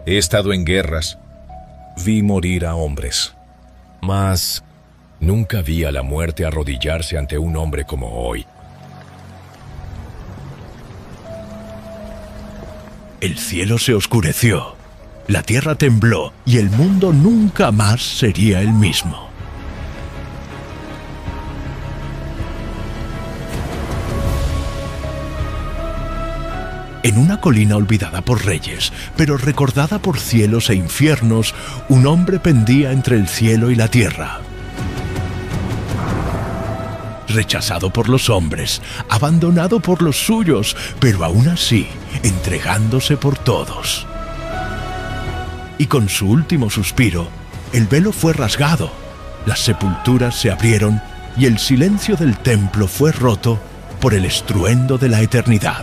he estado en guerras, vi morir a hombres, mas nunca vi a la muerte arrodillarse ante un hombre como hoy. El cielo se oscureció, la tierra tembló y el mundo nunca más sería el mismo. En una colina olvidada por reyes, pero recordada por cielos e infiernos, un hombre pendía entre el cielo y la tierra. Rechazado por los hombres, abandonado por los suyos, pero aún así, entregándose por todos. Y con su último suspiro, el velo fue rasgado, las sepulturas se abrieron y el silencio del templo fue roto por el estruendo de la eternidad.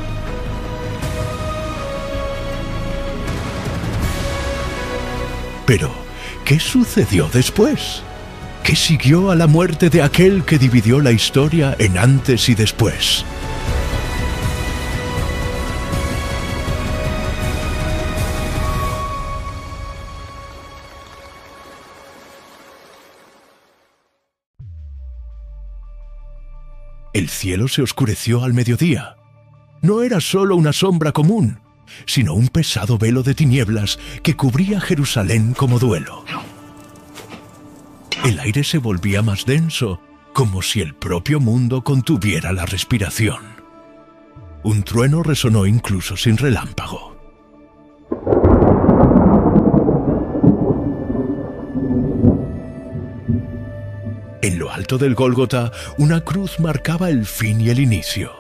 Pero, ¿qué sucedió después? ¿Qué siguió a la muerte de aquel que dividió la historia en antes y después? El cielo se oscureció al mediodía. No era solo una sombra común, sino un pesado velo de tinieblas que cubría Jerusalén como duelo. El aire se volvía más denso, como si el propio mundo contuviera la respiración. Un trueno resonó incluso sin relámpago. En lo alto del Gólgota, una cruz marcaba el fin y el inicio.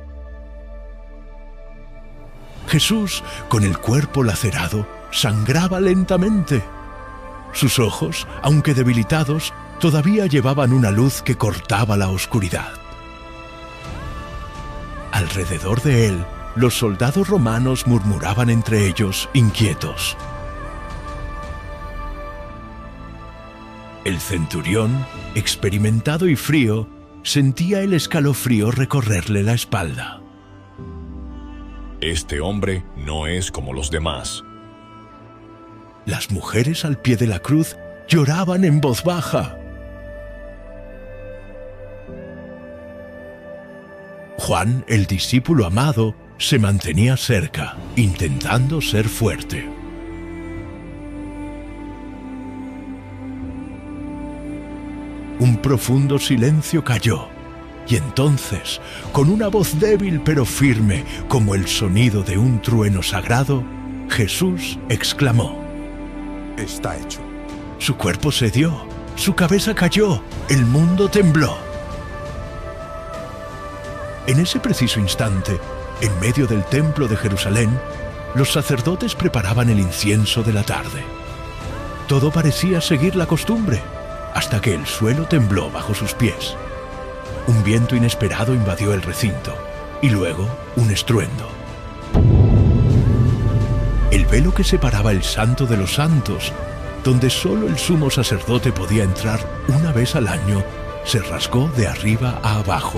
Jesús, con el cuerpo lacerado, sangraba lentamente. Sus ojos, aunque debilitados, todavía llevaban una luz que cortaba la oscuridad. Alrededor de él, los soldados romanos murmuraban entre ellos, inquietos. El centurión, experimentado y frío, sentía el escalofrío recorrerle la espalda. Este hombre no es como los demás. Las mujeres al pie de la cruz lloraban en voz baja. Juan, el discípulo amado, se mantenía cerca, intentando ser fuerte. Un profundo silencio cayó, y entonces, con una voz débil pero firme, como el sonido de un trueno sagrado, Jesús exclamó: Está hecho. Su cuerpo cedió, su cabeza cayó, el mundo tembló. En ese preciso instante, en medio del templo de Jerusalén, los sacerdotes preparaban el incienso de la tarde. Todo parecía seguir la costumbre, hasta que el suelo tembló bajo sus pies. Un viento inesperado invadió el recinto, y luego un estruendo. El velo que separaba el Santo de los Santos, donde solo el sumo sacerdote podía entrar una vez al año, se rasgó de arriba a abajo.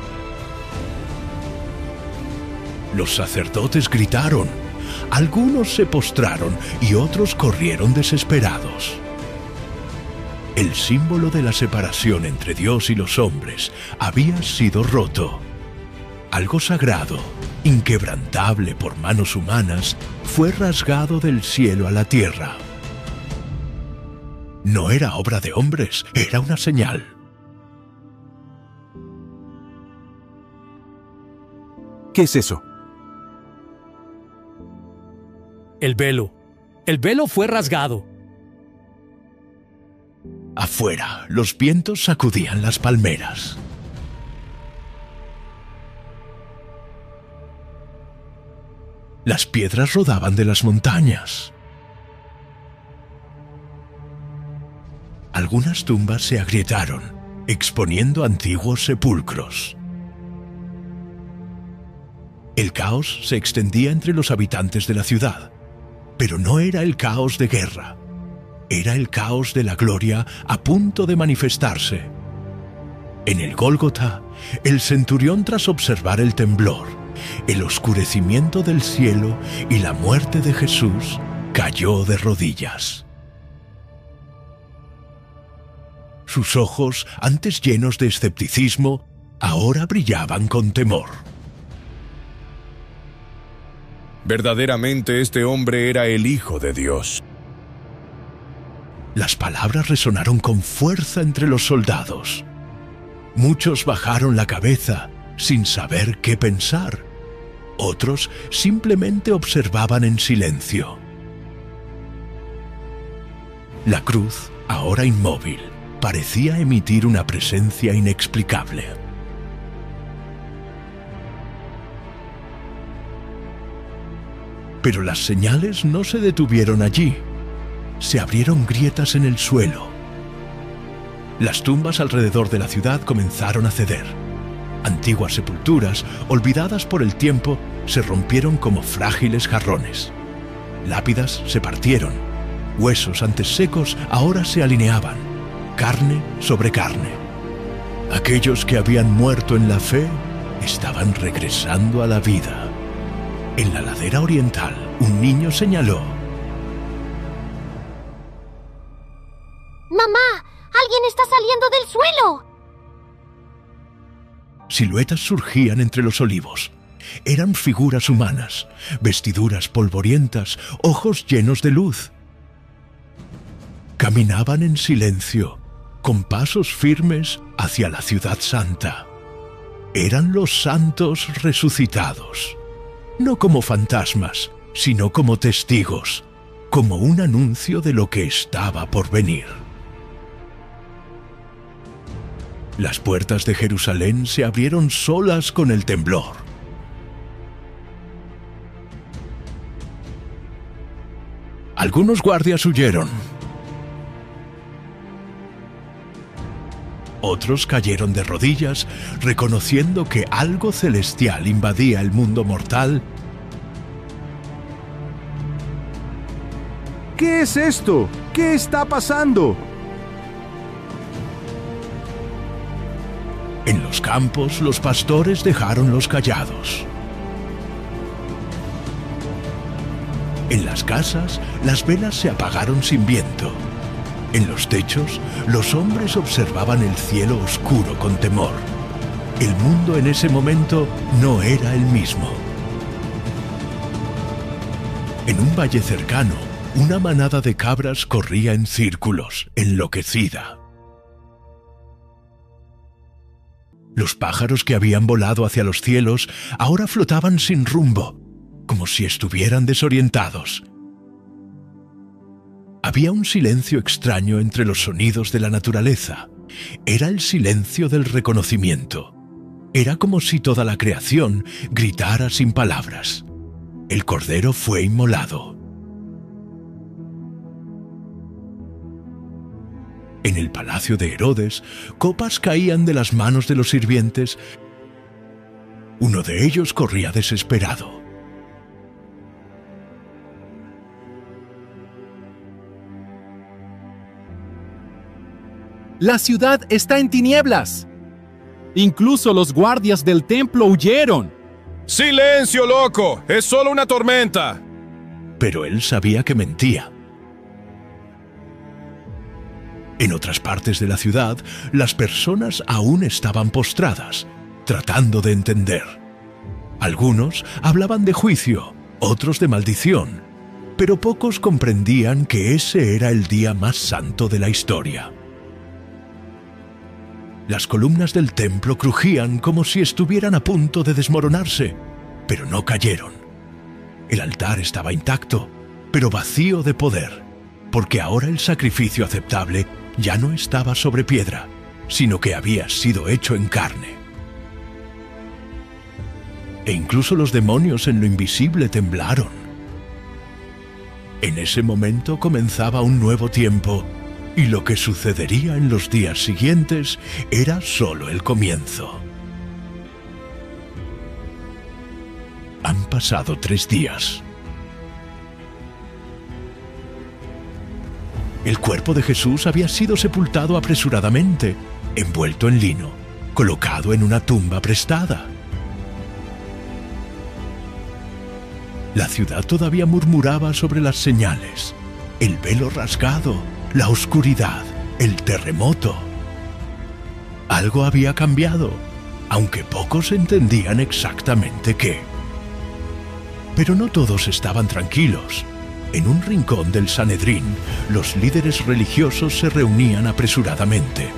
Los sacerdotes gritaron, algunos se postraron y otros corrieron desesperados. El símbolo de la separación entre Dios y los hombres había sido roto. Algo sagrado, inquebrantable por manos humanas, fue rasgado del cielo a la tierra. No era obra de hombres, era una señal. ¿Qué es eso? El velo fue rasgado. Afuera, los vientos sacudían las palmeras. Las piedras rodaban de las montañas. Algunas tumbas se agrietaron, exponiendo antiguos sepulcros. El caos se extendía entre los habitantes de la ciudad, pero no era el caos de guerra. Era el caos de la gloria a punto de manifestarse. En el Gólgota, el centurión, tras observar el temblor, el oscurecimiento del cielo y la muerte de Jesús, cayó de rodillas. Sus ojos, antes llenos de escepticismo, ahora brillaban con temor. Verdaderamente este hombre era el Hijo de Dios. Las palabras resonaron con fuerza entre los soldados. Muchos bajaron la cabeza sin saber qué pensar. Otros simplemente observaban en silencio. La cruz, ahora inmóvil, parecía emitir una presencia inexplicable. Pero las señales no se detuvieron allí. Se abrieron grietas en el suelo. Las tumbas alrededor de la ciudad comenzaron a ceder. Antiguas sepulturas, olvidadas por el tiempo, se rompieron como frágiles jarrones. Lápidas se partieron. Huesos antes secos ahora se alineaban, carne sobre carne. Aquellos que habían muerto en la fe estaban regresando a la vida. En la ladera oriental, un niño señaló: ¡Mamá! ¡Alguien está saliendo del suelo! Siluetas surgían entre los olivos. Eran figuras humanas, vestiduras polvorientas, ojos llenos de luz. Caminaban en silencio, con pasos firmes hacia la ciudad santa. Eran los santos resucitados, no como fantasmas, sino como testigos, como un anuncio de lo que estaba por venir. Las puertas de Jerusalén se abrieron solas con el temblor. Algunos guardias huyeron. Otros cayeron de rodillas, reconociendo que algo celestial invadía el mundo mortal. ¿Qué es esto? ¿Qué está pasando? En los campos, los pastores dejaron los callados. En las casas, las velas se apagaron sin viento. En los techos, los hombres observaban el cielo oscuro con temor. El mundo en ese momento no era el mismo. En un valle cercano, una manada de cabras corría en círculos, enloquecida. Los pájaros que habían volado hacia los cielos ahora flotaban sin rumbo, como si estuvieran desorientados. Había un silencio extraño entre los sonidos de la naturaleza. Era el silencio del reconocimiento. Era como si toda la creación gritara sin palabras. El cordero fue inmolado. En el palacio de Herodes, copas caían de las manos de los sirvientes. Uno de ellos corría desesperado. La ciudad está en tinieblas. Incluso los guardias del templo huyeron. ¡Silencio, loco! ¡Es solo una tormenta! Pero él sabía que mentía. En otras partes de la ciudad, las personas aún estaban postradas, tratando de entender. Algunos hablaban de juicio, otros de maldición, pero pocos comprendían que ese era el día más santo de la historia. Las columnas del templo crujían como si estuvieran a punto de desmoronarse, pero no cayeron. El altar estaba intacto, pero vacío de poder, porque ahora el sacrificio aceptable ya no estaba sobre piedra, sino que había sido hecho en carne. E incluso los demonios en lo invisible temblaron. En ese momento comenzaba un nuevo tiempo, y lo que sucedería en los días siguientes era solo el comienzo. Han pasado 3 días. El cuerpo de Jesús había sido sepultado apresuradamente, envuelto en lino, colocado en una tumba prestada. La ciudad todavía murmuraba sobre las señales, el velo rasgado, la oscuridad, el terremoto. Algo había cambiado, aunque pocos entendían exactamente qué. Pero no todos estaban tranquilos. En un rincón del Sanedrín, los líderes religiosos se reunían apresuradamente.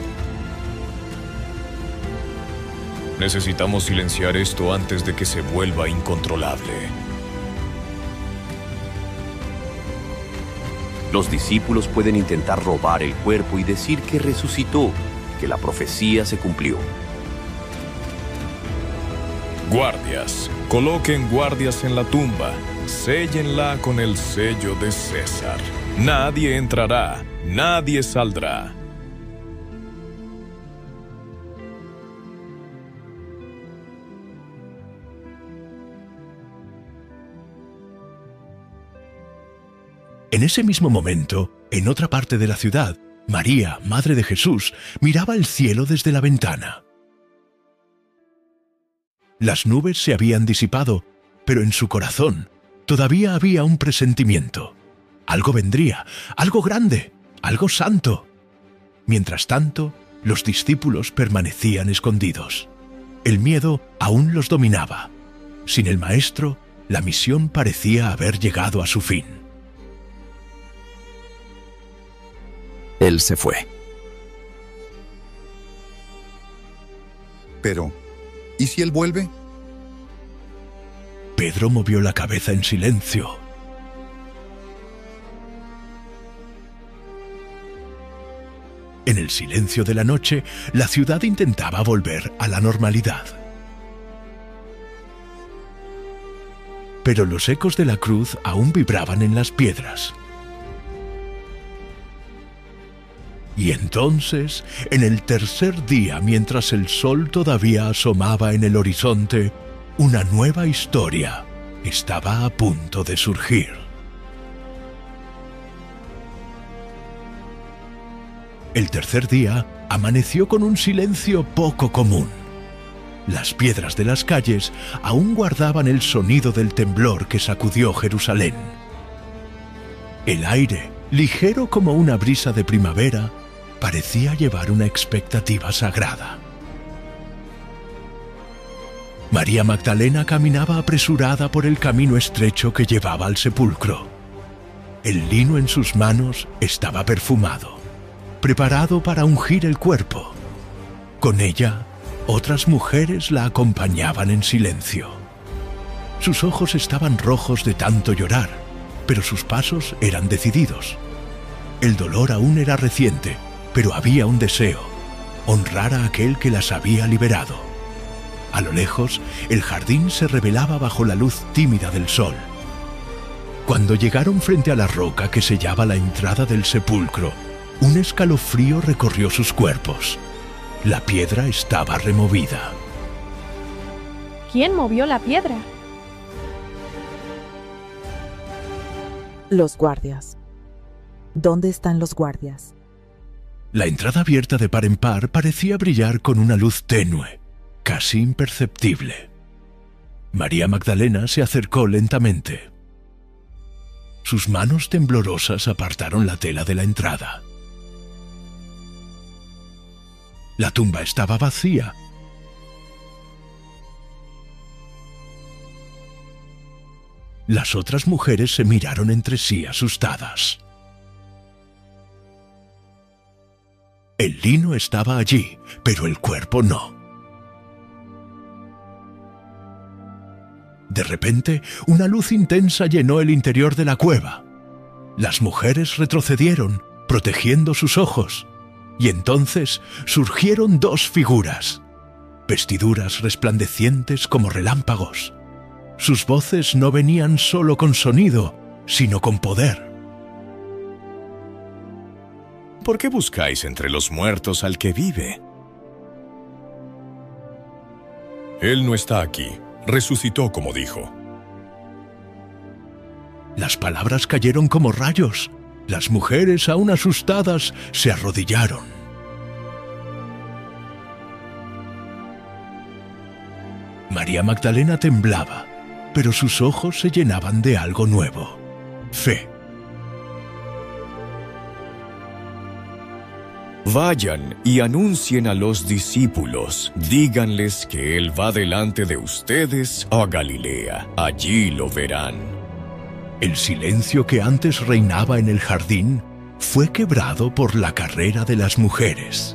Necesitamos silenciar esto antes de que se vuelva incontrolable. Los discípulos pueden intentar robar el cuerpo y decir que resucitó, que la profecía se cumplió. Guardias, coloquen guardias en la tumba, séllenla con el sello de César. Nadie entrará, nadie saldrá. En ese mismo momento, en otra parte de la ciudad, María, madre de Jesús, miraba el cielo desde la ventana. Las nubes se habían disipado, pero en su corazón todavía había un presentimiento. Algo vendría, algo grande, algo santo. Mientras tanto, los discípulos permanecían escondidos. El miedo aún los dominaba. Sin el Maestro, la misión parecía haber llegado a su fin. Él se fue. Pero, ¿y si él vuelve? Pedro movió la cabeza en silencio. En el silencio de la noche, la ciudad intentaba volver a la normalidad. Pero los ecos de la cruz aún vibraban en las piedras. Y entonces, en el tercer día, mientras el sol todavía asomaba en el horizonte, una nueva historia estaba a punto de surgir. El tercer día amaneció con un silencio poco común. Las piedras de las calles aún guardaban el sonido del temblor que sacudió Jerusalén. El aire, ligero como una brisa de primavera, parecía llevar una expectativa sagrada. María Magdalena caminaba apresurada por el camino estrecho que llevaba al sepulcro. El lino en sus manos estaba perfumado, preparado para ungir el cuerpo. Con ella, otras mujeres la acompañaban en silencio. Sus ojos estaban rojos de tanto llorar, pero sus pasos eran decididos. El dolor aún era reciente, pero había un deseo: honrar a aquel que las había liberado. A lo lejos, el jardín se revelaba bajo la luz tímida del sol. Cuando llegaron frente a la roca que sellaba la entrada del sepulcro, un escalofrío recorrió sus cuerpos. La piedra estaba removida. ¿Quién movió la piedra? Los guardias. ¿Dónde están los guardias? La entrada abierta de par en par parecía brillar con una luz tenue, casi imperceptible. María Magdalena se acercó lentamente. Sus manos temblorosas apartaron la tela de la entrada. La tumba estaba vacía. Las otras mujeres se miraron entre sí asustadas. El lino estaba allí, pero el cuerpo no. De repente, una luz intensa llenó el interior de la cueva. Las mujeres retrocedieron, protegiendo sus ojos, y entonces surgieron dos figuras, vestiduras resplandecientes como relámpagos. Sus voces no venían solo con sonido, sino con poder. ¿Por qué buscáis entre los muertos al que vive? Él no está aquí. Resucitó como dijo. Las palabras cayeron como rayos. Las mujeres, aún asustadas, se arrodillaron. María Magdalena temblaba. pero sus ojos se llenaban de algo nuevo: fe. Vayan y anuncien a los discípulos, díganles que Él va delante de ustedes a Galilea, allí lo verán. El silencio que antes reinaba en el jardín fue quebrado por la carrera de las mujeres.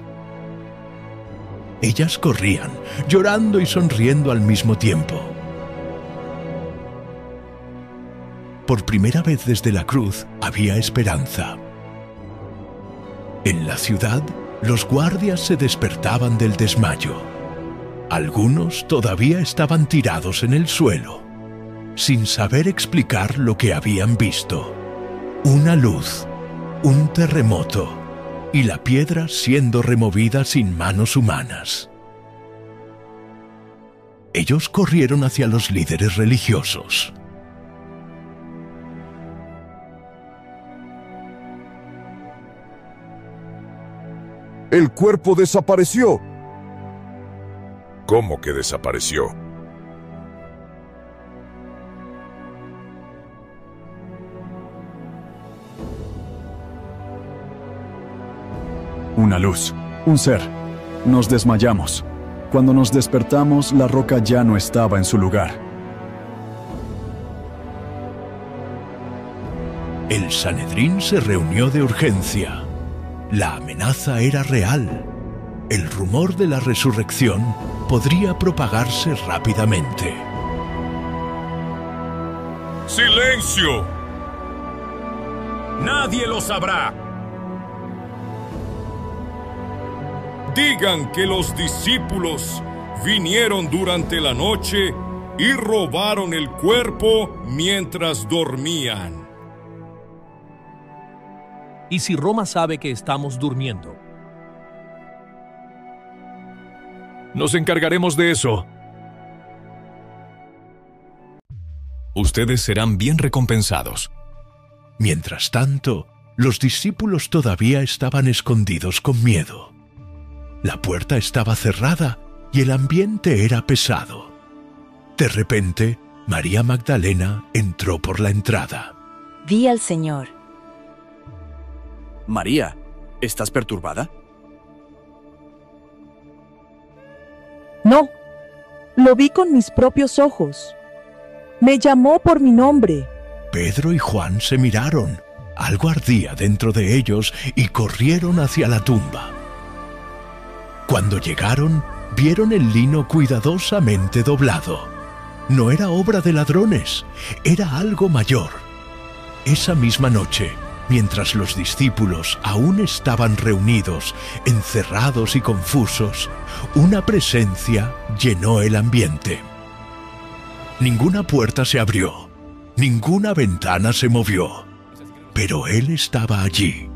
Ellas corrían, llorando y sonriendo al mismo tiempo. Por primera vez desde la cruz había esperanza. En la ciudad, los guardias se despertaban del desmayo. Algunos todavía estaban tirados en el suelo, sin saber explicar lo que habían visto. Una luz, un terremoto y la piedra siendo removida sin manos humanas. Ellos corrieron hacia los líderes religiosos. El cuerpo desapareció. ¿Cómo que desapareció? Una luz, un ser. Nos desmayamos. Cuando nos despertamos, la roca ya no estaba en su lugar. El Sanedrín se reunió de urgencia. La amenaza era real. El rumor de la resurrección podría propagarse rápidamente. ¡Silencio! Nadie lo sabrá. Digan que los discípulos vinieron durante la noche y robaron el cuerpo mientras dormían. ¿Y si Roma sabe que estamos durmiendo? Nos encargaremos de eso. Ustedes serán bien recompensados. Mientras tanto, los discípulos todavía estaban escondidos con miedo. La puerta estaba cerrada y el ambiente era pesado. De repente, María Magdalena entró por la entrada. Vi al Señor. María, ¿estás perturbada? No, lo vi con mis propios ojos. Me llamó por mi nombre. Pedro y Juan se miraron. Algo ardía dentro de ellos y corrieron hacia la tumba. Cuando llegaron, vieron el lino cuidadosamente doblado. No era obra de ladrones, era algo mayor. Esa misma noche, mientras los discípulos aún estaban reunidos, encerrados y confusos, una presencia llenó el ambiente. Ninguna puerta se abrió, ninguna ventana se movió, pero Él estaba allí.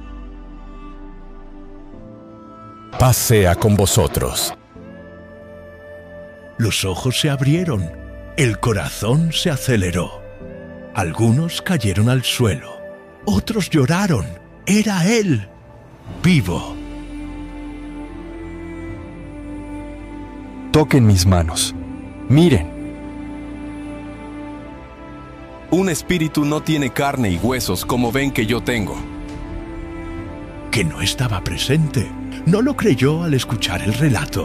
Paz sea con vosotros. Los ojos se abrieron, el corazón se aceleró. Algunos cayeron al suelo, otros lloraron. Era Él, vivo. Toquen mis manos. Miren. Un espíritu no tiene carne y huesos como ven que yo tengo. Que no estaba presente. No lo creyó al escuchar el relato.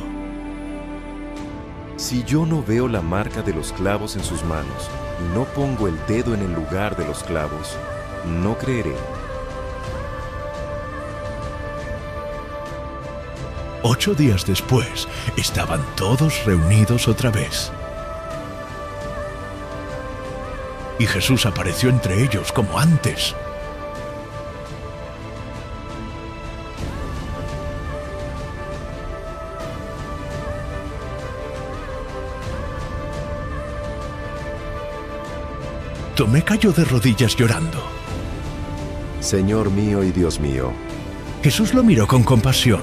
Si yo no veo la marca de los clavos en sus manos y no pongo el dedo en el lugar de los clavos, no creeré. 8 días después, estaban todos reunidos otra vez. Y Jesús apareció entre ellos como antes. Tomé cayó de rodillas llorando. Señor mío y Dios mío. Jesús lo miró con compasión.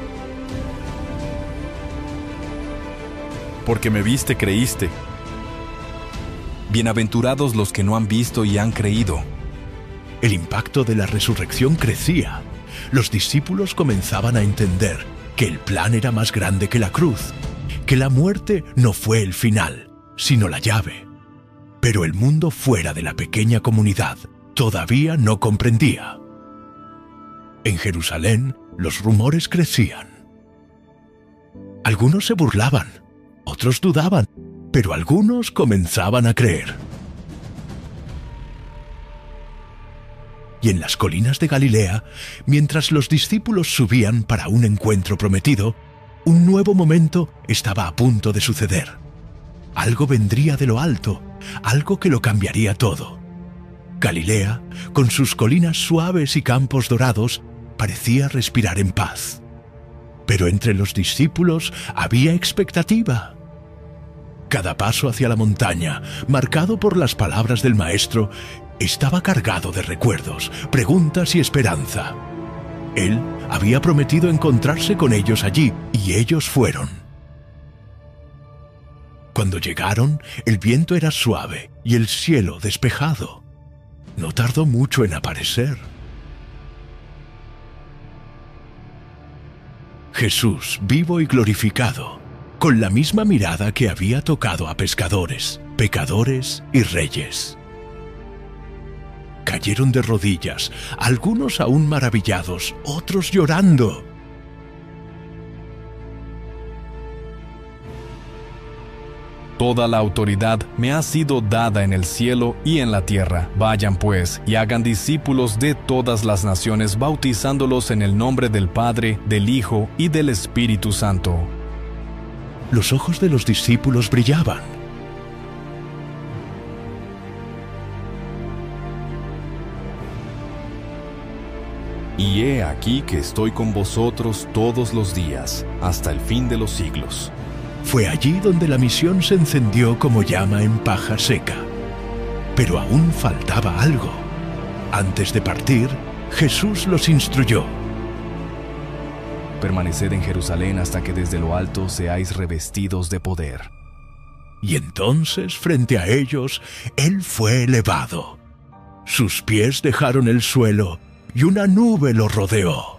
Porque me viste, creíste. Bienaventurados los que no han visto y han creído. El impacto de la resurrección crecía. Los discípulos comenzaban a entender que el plan era más grande que la cruz, que la muerte no fue el final, sino la llave. Pero el mundo fuera de la pequeña comunidad todavía no comprendía. En Jerusalén, los rumores crecían. Algunos se burlaban, otros dudaban, pero algunos comenzaban a creer. Y en las colinas de Galilea, mientras los discípulos subían para un encuentro prometido, un nuevo momento estaba a punto de suceder. Algo vendría de lo alto, algo que lo cambiaría todo. Galilea, con sus colinas suaves y campos dorados, parecía respirar en paz. Pero entre los discípulos había expectativa. Cada paso hacia la montaña, marcado por las palabras del Maestro, estaba cargado de recuerdos, preguntas y esperanza. Él había prometido encontrarse con ellos allí, y ellos fueron. Cuando llegaron, el viento era suave y el cielo despejado. No tardó mucho en aparecer. Jesús, vivo y glorificado, con la misma mirada que había tocado a pescadores, pecadores y reyes. Cayeron de rodillas, algunos aún maravillados, otros llorando. Toda la autoridad me ha sido dada en el cielo y en la tierra. Vayan pues y hagan discípulos de todas las naciones, bautizándolos en el nombre del Padre, del Hijo y del Espíritu Santo. Los ojos de los discípulos brillaban. Y he aquí que estoy con vosotros todos los días, hasta el fin de los siglos. Fue allí donde la misión se encendió como llama en paja seca. Pero aún faltaba algo. Antes de partir, Jesús los instruyó. Permaneced en Jerusalén hasta que desde lo alto seáis revestidos de poder. Y entonces, frente a ellos, Él fue elevado. Sus pies dejaron el suelo y una nube lo rodeó.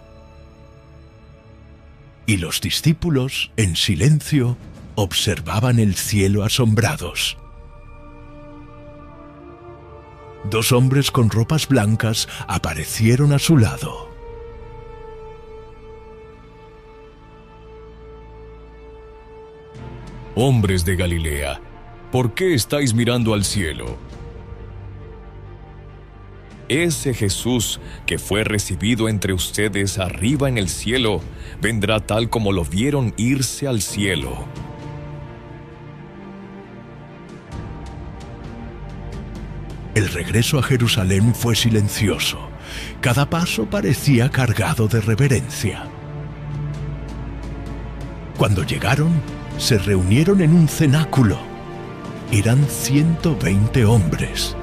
Y los discípulos, en silencio, observaban el cielo asombrados. Dos hombres con ropas blancas aparecieron a su lado. Hombres de Galilea, ¿por qué estáis mirando al cielo? Ese Jesús que fue recibido entre ustedes arriba en el cielo, vendrá tal como lo vieron irse al cielo. El regreso a Jerusalén fue silencioso. Cada paso parecía cargado de reverencia. Cuando llegaron, se reunieron en un cenáculo. Eran 120 hombres.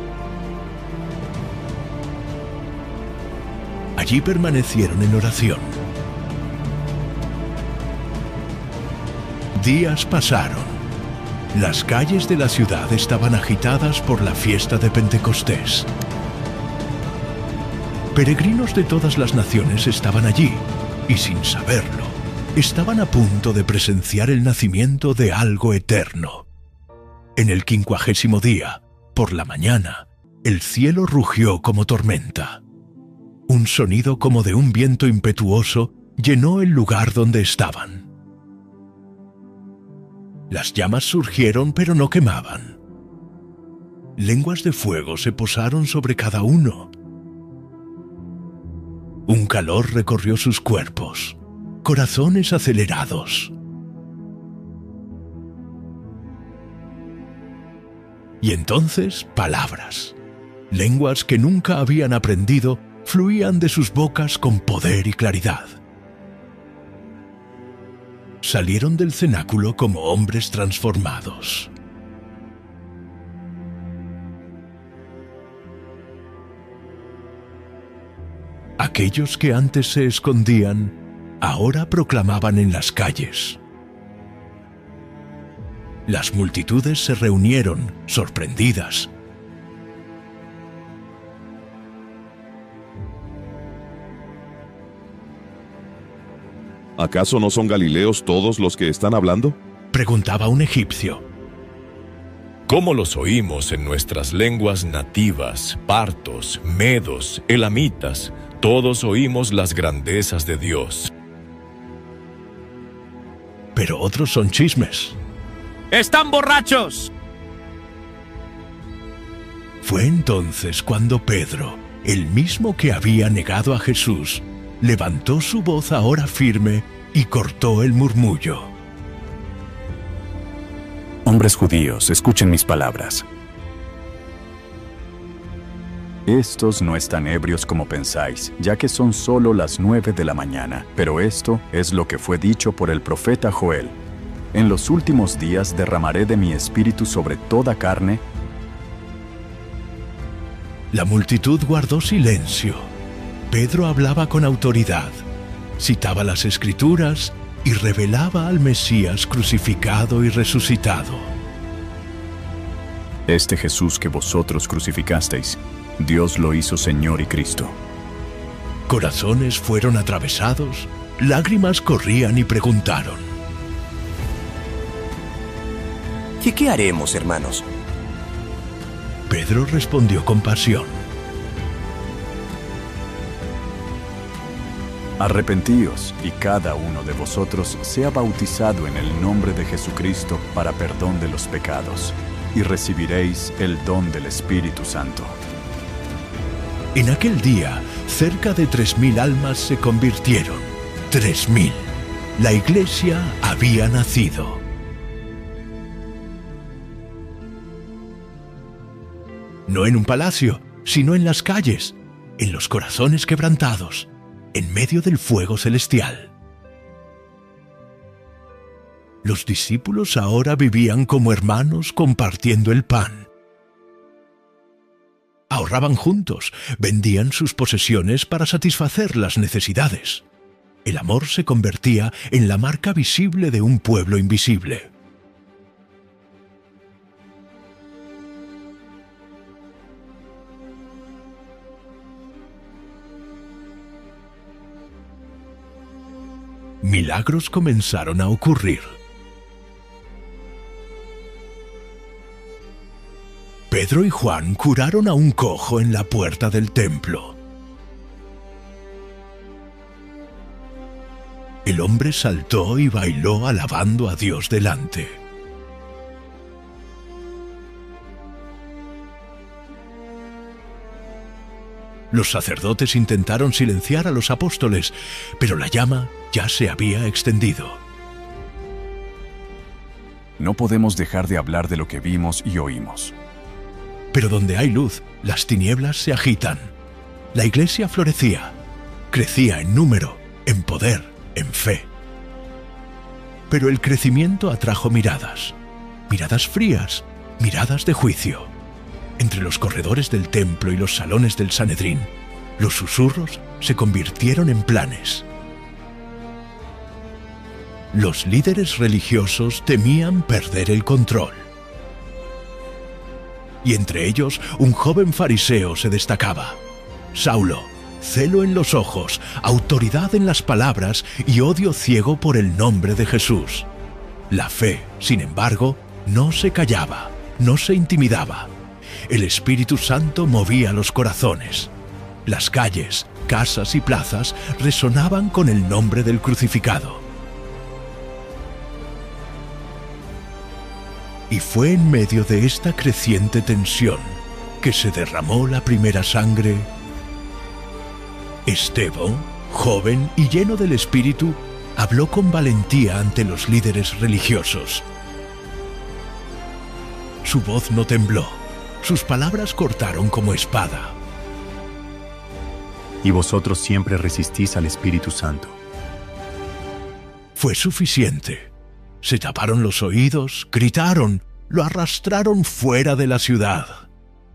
Allí permanecieron en oración. Días pasaron. Las calles de la ciudad estaban agitadas por la fiesta de Pentecostés. Peregrinos de todas las naciones estaban allí, y sin saberlo, estaban a punto de presenciar el nacimiento de algo eterno. En el 50º día, por la mañana, el cielo rugió como tormenta. Un sonido como de un viento impetuoso llenó el lugar donde estaban. Las llamas surgieron pero no quemaban. Lenguas de fuego se posaron sobre cada uno. Un calor recorrió sus cuerpos, corazones acelerados. Y entonces palabras, lenguas que nunca habían aprendido, fluían de sus bocas con poder y claridad. Salieron del cenáculo como hombres transformados. Aquellos que antes se escondían, ahora proclamaban en las calles. Las multitudes se reunieron, sorprendidas. ¿Acaso no son galileos todos los que están hablando? Preguntaba un egipcio. cómo los oímos en nuestras lenguas nativas, partos, medos, elamitas, todos oímos las grandezas de Dios. Pero otros son chismes. ¡Están borrachos! Fue entonces cuando Pedro, el mismo que había negado a Jesús, levantó su voz ahora firme y cortó el murmullo. Hombres judíos, escuchen mis palabras. Estos no están ebrios como pensáis, ya que son solo las 9 de la mañana. Pero esto es lo que fue dicho por el profeta Joel. En los últimos días derramaré de mi espíritu sobre toda carne. La multitud guardó silencio. Pedro hablaba con autoridad, citaba las Escrituras y revelaba al Mesías crucificado y resucitado. Este Jesús que vosotros crucificasteis, Dios lo hizo Señor y Cristo. Corazones fueron atravesados, lágrimas corrían y preguntaron: ¿Qué haremos, hermanos? Pedro respondió con pasión: Arrepentíos, y cada uno de vosotros sea bautizado en el nombre de Jesucristo para perdón de los pecados, y recibiréis el don del Espíritu Santo. En aquel día, cerca de 3.000 almas se convirtieron. 3.000. La iglesia había nacido. No en un palacio, sino en las calles, en los corazones quebrantados, en medio del fuego celestial. Los discípulos ahora vivían como hermanos compartiendo el pan. Ahorraban juntos, vendían sus posesiones para satisfacer las necesidades. El amor se convertía en la marca visible de un pueblo invisible. Milagros comenzaron a ocurrir. Pedro y Juan curaron a un cojo en la puerta del templo. El hombre saltó y bailó alabando a Dios delante. Los sacerdotes intentaron silenciar a los apóstoles, pero la llama ya se había extendido. No podemos dejar de hablar de lo que vimos y oímos. Pero donde hay luz, las tinieblas se agitan. La iglesia florecía, crecía en número, en poder, en fe. Pero el crecimiento atrajo miradas, miradas frías, miradas de juicio. Entre los corredores del templo y los salones del Sanedrín, los susurros se convirtieron en planes. Los líderes religiosos temían perder el control. Y entre ellos un joven fariseo se destacaba. Saulo, celo en los ojos, autoridad en las palabras y odio ciego por el nombre de Jesús. La fe, sin embargo, no se callaba, no se intimidaba. El Espíritu Santo movía los corazones. Las calles, casas y plazas resonaban con el nombre del crucificado. Y fue en medio de esta creciente tensión que se derramó la primera sangre. Esteban, joven y lleno del Espíritu, habló con valentía ante los líderes religiosos. Su voz no tembló, sus palabras cortaron como espada. Y vosotros siempre resistís al Espíritu Santo. Fue suficiente. Se taparon los oídos, gritaron, lo arrastraron fuera de la ciudad.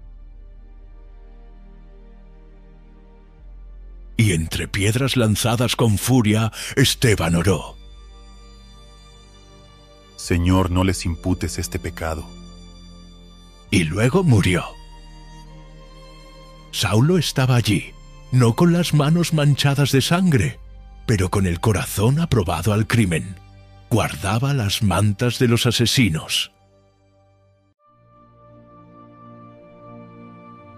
Y entre piedras lanzadas con furia, Esteban oró: Señor, no les imputes este pecado. Y luego murió. Saulo estaba allí, no con las manos manchadas de sangre, pero con el corazón aprobado al crimen. Guardaba las mantas de los asesinos.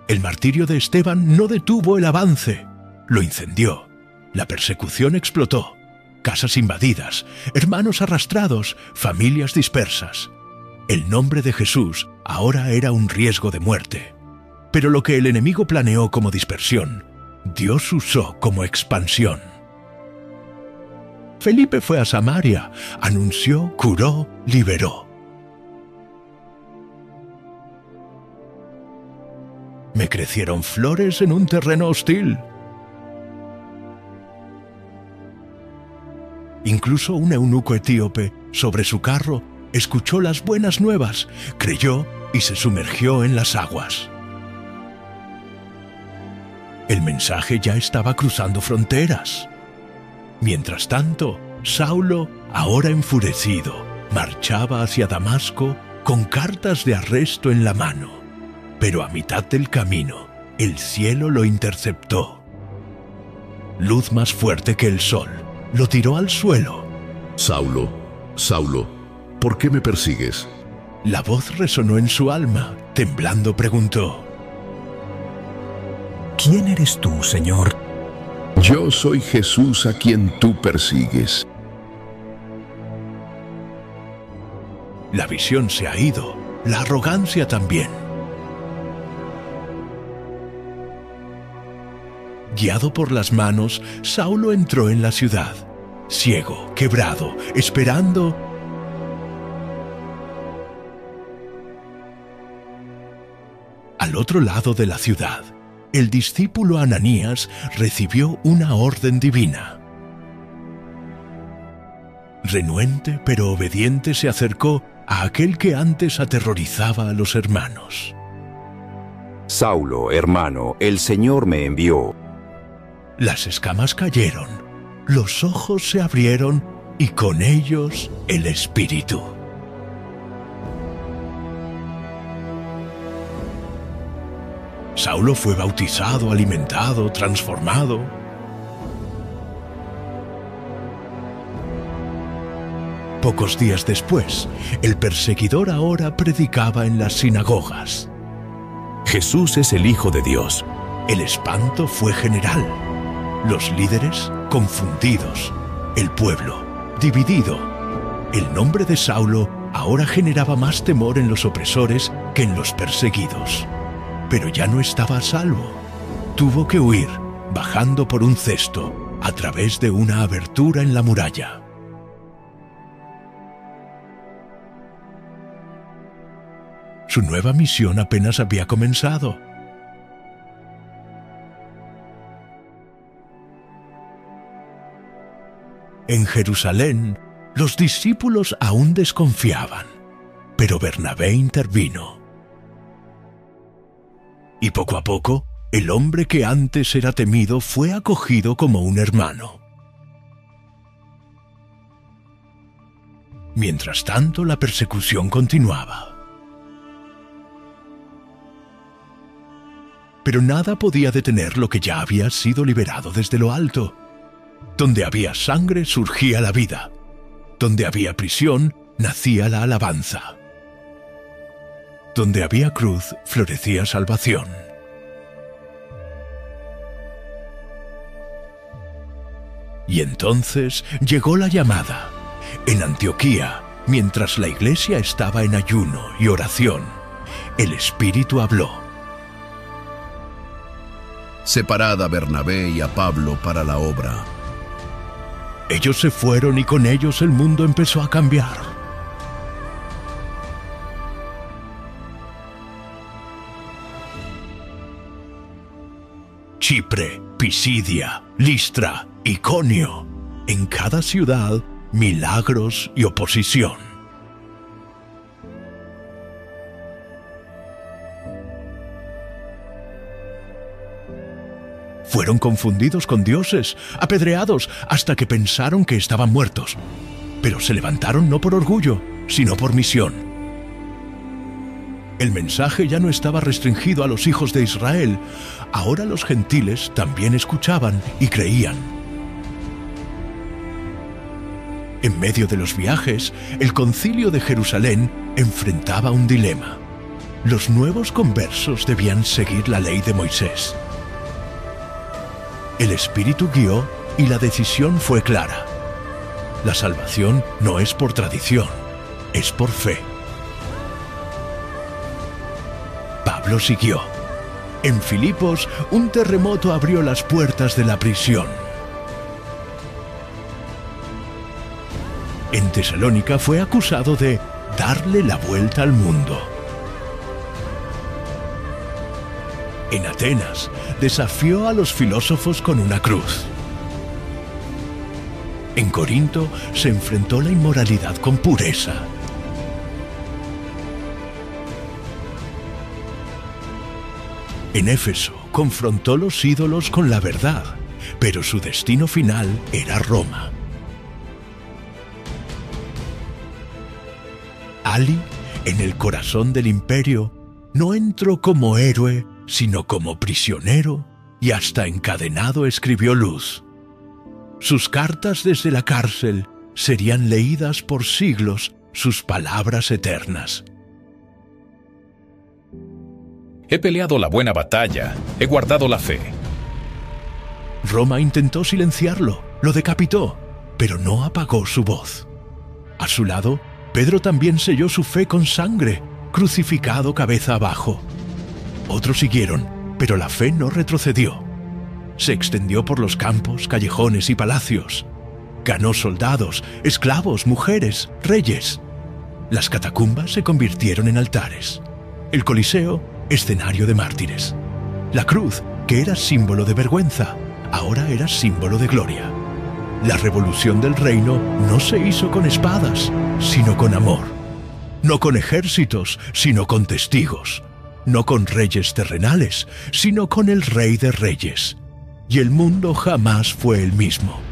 El martirio de Esteban no detuvo el avance, lo incendió. La persecución explotó. Casas invadidas, hermanos arrastrados, familias dispersas. El nombre de Jesús ahora era un riesgo de muerte. Pero lo que el enemigo planeó como dispersión, Dios usó como expansión. Felipe fue a Samaria, anunció, curó, liberó. Me crecieron flores en un terreno hostil. Incluso un eunuco etíope, sobre su carro, escuchó las buenas nuevas, creyó y se sumergió en las aguas. El mensaje ya estaba cruzando fronteras. Mientras tanto, Saulo, ahora enfurecido, marchaba hacia Damasco con cartas de arresto en la mano. Pero a mitad del camino, el cielo lo interceptó. Luz más fuerte que el sol lo tiró al suelo. Saulo, Saulo, ¿por qué me persigues? La voz resonó en su alma. Temblando preguntó: ¿Quién eres tú, Señor? Yo soy Jesús a quien tú persigues. La visión se ha ido, la arrogancia también. Guiado por las manos, Saulo entró en la ciudad, ciego, quebrado, esperando. Al otro lado de la ciudad, el discípulo Ananías recibió una orden divina. Renuente pero obediente se acercó a aquel que antes aterrorizaba a los hermanos. Saulo, hermano, el Señor me envió. Las escamas cayeron, los ojos se abrieron y con ellos el espíritu. Saulo fue bautizado, alimentado, transformado. Pocos días después, el perseguidor ahora predicaba en las sinagogas. Jesús es el Hijo de Dios. El espanto fue general. Los líderes confundidos, el pueblo dividido. El nombre de Saulo ahora generaba más temor en los opresores que en los perseguidos. Pero ya no estaba a salvo. Tuvo que huir, bajando por un cesto, a través de una abertura en la muralla. Su nueva misión apenas había comenzado. En Jerusalén, los discípulos aún desconfiaban, pero Bernabé intervino. Y poco a poco, el hombre que antes era temido fue acogido como un hermano. Mientras tanto, la persecución continuaba. Pero nada podía detener lo que ya había sido liberado desde lo alto. Donde había sangre surgía la vida. Donde había prisión nacía la alabanza. Donde había cruz florecía salvación. Y entonces llegó la llamada. En Antioquía, mientras la iglesia estaba en ayuno y oración, el Espíritu habló. Separad a Bernabé y a Pablo para la obra. Ellos se fueron y con ellos el mundo empezó a cambiar. Chipre, Pisidia, Listra, Iconio. En cada ciudad, milagros y oposición. Fueron confundidos con dioses, apedreados, hasta que pensaron que estaban muertos. Pero se levantaron no por orgullo, sino por misión. El mensaje ya no estaba restringido a los hijos de Israel. Ahora los gentiles también escuchaban y creían. En medio de los viajes, el concilio de Jerusalén enfrentaba un dilema. Los nuevos conversos debían seguir la ley de Moisés. El Espíritu guió y la decisión fue clara. La salvación no es por tradición, es por fe. Pablo siguió. En Filipos, un terremoto abrió las puertas de la prisión. En Tesalónica fue acusado de darle la vuelta al mundo. En Atenas, desafió a los filósofos con una cruz. En Corinto, se enfrentó la inmoralidad con pureza. En Éfeso, confrontó los ídolos con la verdad, pero su destino final era Roma. Ali, en el corazón del imperio, no entró como héroe, sino como prisionero, y hasta encadenado escribió luz. Sus cartas desde la cárcel serían leídas por siglos, sus palabras eternas. He peleado la buena batalla, he guardado la fe. Roma intentó silenciarlo, lo decapitó, pero no apagó su voz. A su lado, Pedro también selló su fe con sangre, crucificado cabeza abajo. Otros siguieron, pero la fe no retrocedió. Se extendió por los campos, callejones y palacios. Ganó soldados, esclavos, mujeres, reyes. Las catacumbas se convirtieron en altares. El Coliseo, escenario de mártires. La cruz, que era símbolo de vergüenza, ahora era símbolo de gloria. La revolución del reino no se hizo con espadas, sino con amor. No con ejércitos, sino con testigos. No con reyes terrenales, sino con el Rey de Reyes. Y el mundo jamás fue el mismo.